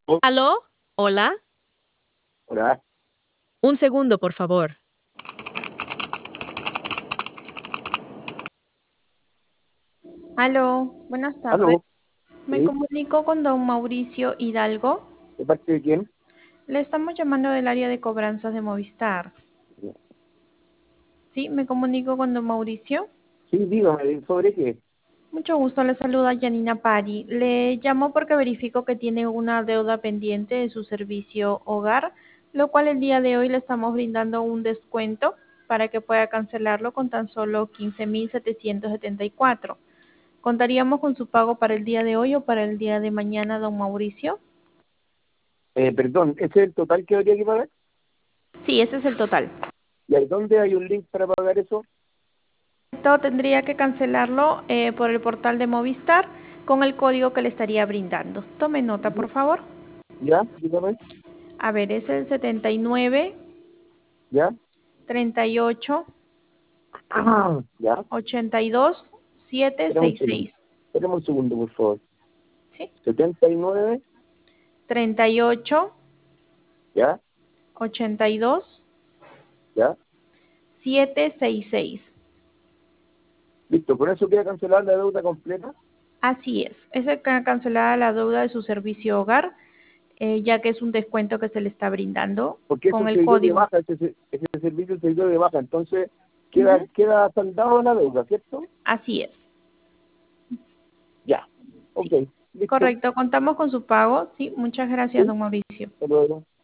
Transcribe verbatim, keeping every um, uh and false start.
Oh, ¿Aló? ¿Hola? hola, Un segundo, por favor. Aló, buenas tardes. aló, Me sí, comunico con don Mauricio Hidalgo. ¿de parte de quién? Le estamos llamando del área de cobranzas de Movistar. Sí, me comunico con don Mauricio. Sí, dígame, ¿sobre qué? Mucho gusto, le saluda Janina Pari. Le llamo porque verifico que tiene una deuda pendiente de su servicio hogar, lo cual el día de hoy le estamos brindando un descuento para que pueda cancelarlo con tan solo quince mil setecientos setenta y cuatro. ¿Contaríamos con su pago para el día de hoy o para el día de mañana, don Mauricio? Eh, perdón, ¿ese es el total que habría que pagar? Sí, ese es el total. ¿Y ahí dónde hay un link para pagar eso? Esto tendría que cancelarlo eh, por el portal de Movistar con el código que le estaría brindando. Tome nota, por favor. ¿Ya? Dígame, A ver, es el setenta y nueve, ¿ya? treinta y ocho, Ah, ¿ya? ochenta y dos, Espérame un segundo, setecientos sesenta y seis. espérame un segundo, por favor. ¿Sí? setenta y nueve, treinta y ocho, ¿ya? ochenta y dos, ¿Ya? setecientos sesenta y seis. Listo, ¿con eso queda cancelar la deuda completa? Así es. Es cancelada la deuda de su servicio hogar, eh, ya que es un descuento que se le está brindando Porque eso con el se dio de código. baja, ese, se- ese servicio se dio de baja, entonces queda, Ujú. queda saldado la deuda, ¿cierto? Así es. Ya, Sí. ok, listo, Correcto. Contamos con su pago. Sí. Muchas gracias, sí, don Mauricio. hasta luego.